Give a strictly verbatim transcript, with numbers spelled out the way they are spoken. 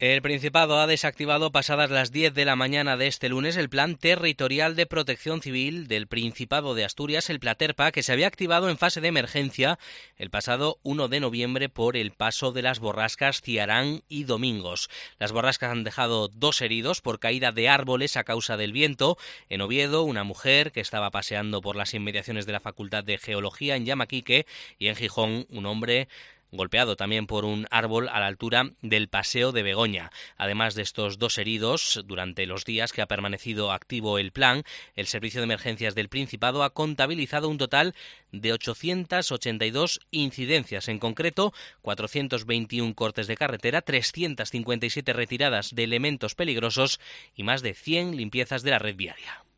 El Principado ha desactivado pasadas las diez de la mañana de este lunes el Plan Territorial de Protección Civil del Principado de Asturias, el Platerpa, que se había activado en fase de emergencia el pasado uno de noviembre por el paso de las borrascas Ciarán y Domingos. Las borrascas han dejado dos heridos por caída de árboles a causa del viento. En Oviedo, una mujer que estaba paseando por las inmediaciones de la Facultad de Geología en Llamaquique, y en Gijón, un hombre golpeado también por un árbol a la altura del Paseo de Begoña. Además de estos dos heridos, durante los días que ha permanecido activo el plan, el Servicio de Emergencias del Principado ha contabilizado un total de ochocientas ochenta y dos incidencias, en concreto cuatrocientos veintiuno cortes de carretera, trescientas cincuenta y siete retiradas de elementos peligrosos y más de cien limpiezas de la red viaria.